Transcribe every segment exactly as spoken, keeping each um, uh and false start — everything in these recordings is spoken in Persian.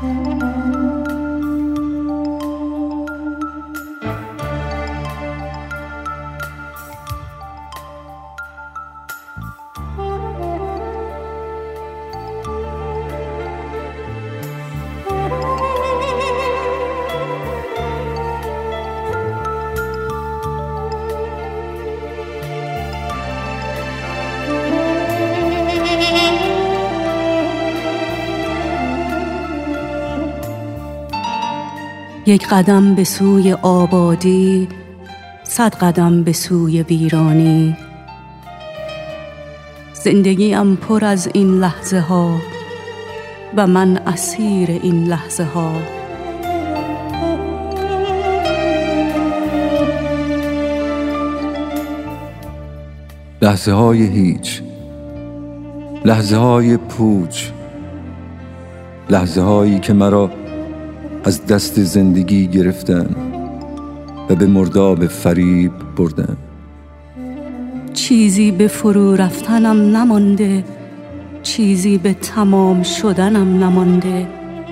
یک قدم به سوی آبادی، صد قدم به سوی ویرانی. زندگیم پر از این لحظه ها و من اسیر این لحظه ها. لحظه های هیچ، لحظه های پوچ، لحظه هایی که مرا از دست زندگی گرفتن و به مرداب فریب بردن. چیزی به فرو رفتنم نمانده، چیزی به تمام شدنم نمانده.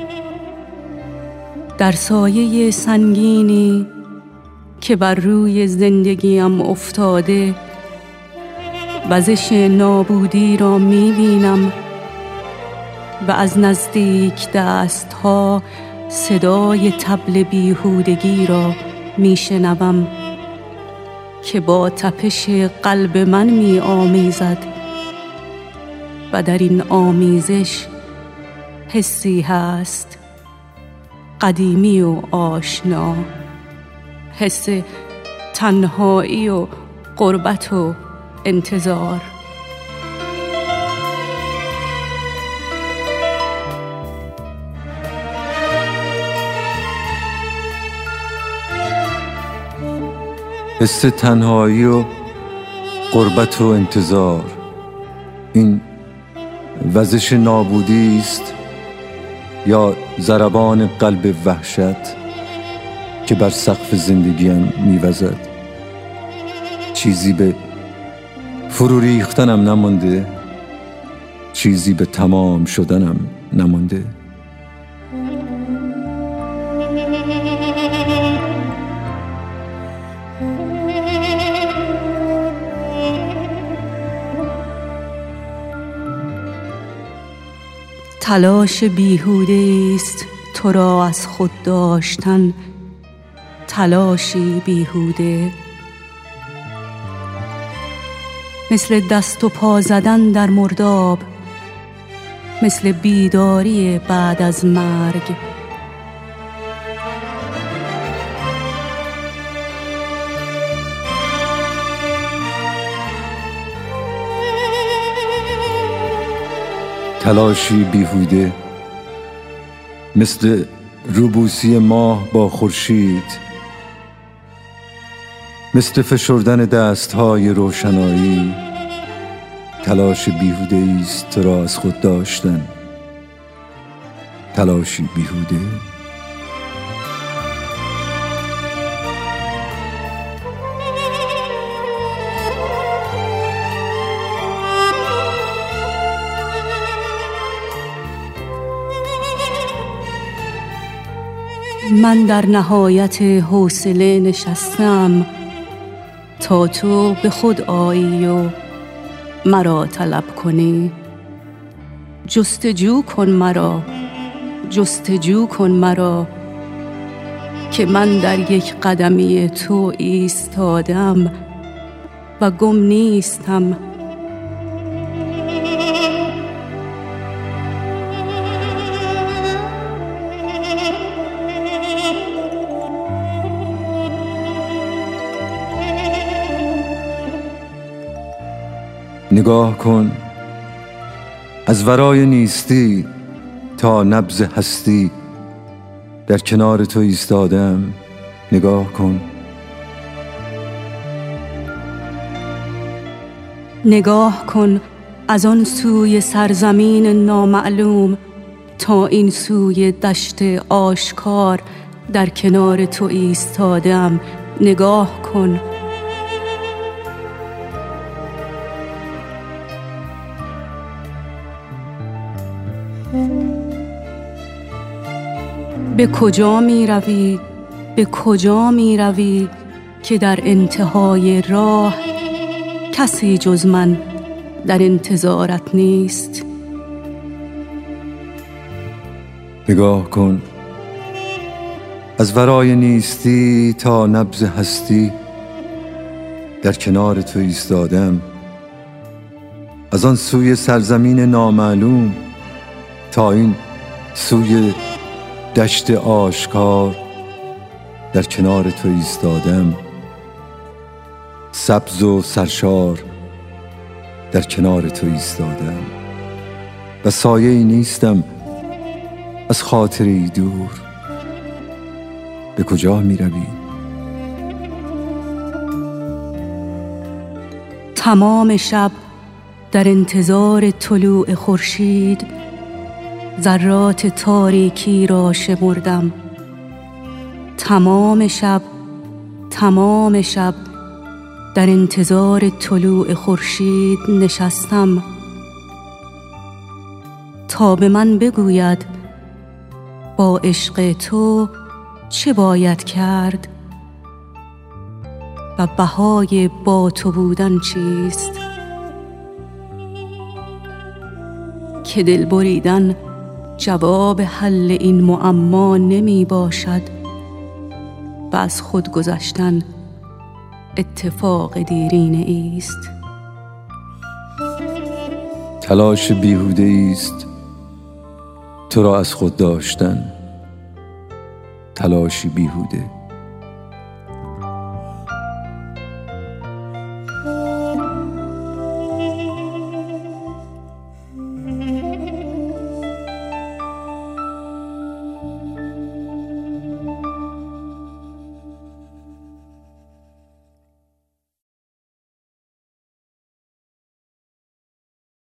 در سایه سنگینی که بر روی زندگیم افتاده، وزش نابودی را می‌بینم و از نزدیک دست‌ها صدای طبل بیهودگی را میشنوم که با تپش قلب من می آمیزد و در این آمیزش حسی هست قدیمی و آشنا، حس تنهایی و غربت و انتظار. حس تنهایی و غربت و انتظار، این وزش نابودی است یا ضربان قلب وحشت که بر سقف زندگیم میوزد؟ چیزی به فرو ریختنم نمانده، چیزی به تمام شدنم نمانده. تلاش بیهوده است تو را از خود داشتن، تلاشی بیهوده، مثل دست و پا زدن در مرداب، مثل بیداری بعد از مرگ. تلاشی بیهوده، مثل روبوسی ماه با خورشید، مثل فشردن دستهای روشنایی. تلاش بیهوده است تو را از خود داشتن، تلاشی بیهوده. من در نهایت حوصله نشستم تا تو به خود آیی و مرا طلب کنی. جستجو کن مرا، جستجو کن مرا که من در یک قدمی تو ایستادم و گم نیستم. نگاه کن، از ورای نیستی تا نبض هستی در کنار تو ایستادم. نگاه کن، نگاه کن از آن سوی سرزمین نامعلوم تا این سوی دشت آشکار در کنار تو ایستادم. نگاه کن، به کجا می روی به کجا می روی که در انتهای راه کسی جز من در انتظارت نیست؟ نگاه کن، از ورای نیستی تا نبض هستی در کنار تو ایستادم. از آن سوی سرزمین نامعلوم تا این سوی دشت آشکار در کنار تو ایستادم. سبز و سرشار در کنار تو ایستادم و سایه‌ای نیستم از خاطری دور. به کجا می روی؟ تمام شب در انتظار طلوع خورشید ذرات تاریکی را شمردم. تمام شب تمام شب در انتظار طلوع خورشید نشستم تا به من بگوید با عشق تو چه باید کرد و بهای با تو بودن چیست. که دل بریدن جواب حل این معما نمی باشد و از خود گذشتن اتفاق دیرینه است. تلاش بیهوده است تو را از خود داشتن، تلاشی بیهوده.